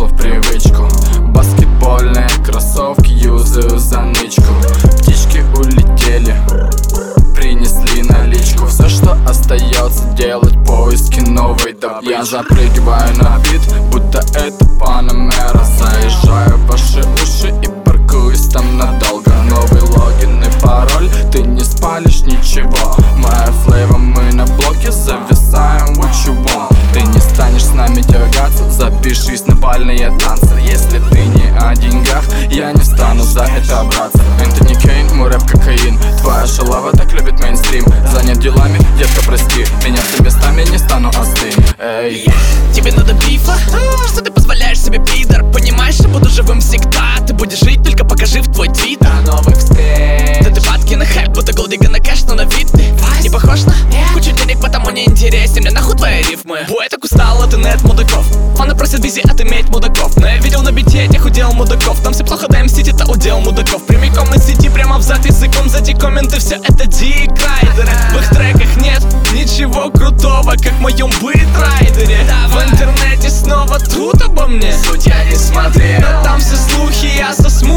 вошло в привычку. Баскетбольные кроссовки юзаю за нычку. Птички улетели, принесли наличку. Все, что остается делать, поиски новой добычи. Я запрыгиваю на бит, будто это Панамера. Заезжаю в ваши уши и паркуюсь там надолго. Новый логин и пароль, ты не спалишь ничего. Моя флейва, мы на блоке зависаем, what you want. Ты не станешь с нами тягаться, запишись на бальные танцы. Если ты не о деньгах, я не стану за это браться. Энтони Кейн, мой рэп кокаин. Твоя шалава так любит мейнстрим. Занят делами, детка, прости, меняться местами не стану остынь. Эй, тебе надо бифа? Что ты позволяешь себе, пидор? Понимаешь, я буду живым всегда. Ты будешь жить, только покажи в твой твиттер. до новых встреч. Да ты падки на хайп, будто голдига на кэш, но на вид ты не похож на кучу денег, потому не интересен мне нахуй твои рифмы. Бой, так устал, ты нет мудаков. Фаны просят бизи отыметь мудаков. Но я видел на бите этих удел мудаков. Там все плохо, дай мстить, это удел мудаков. Прямиком из сети, прямо взад языком. За те комменты, все это дикрайдеры. В их треках нет ничего крутого, как в моем битрайдере. В интернете снова тут обо мне. Судья, не смотри, но там все слухи, я со смух.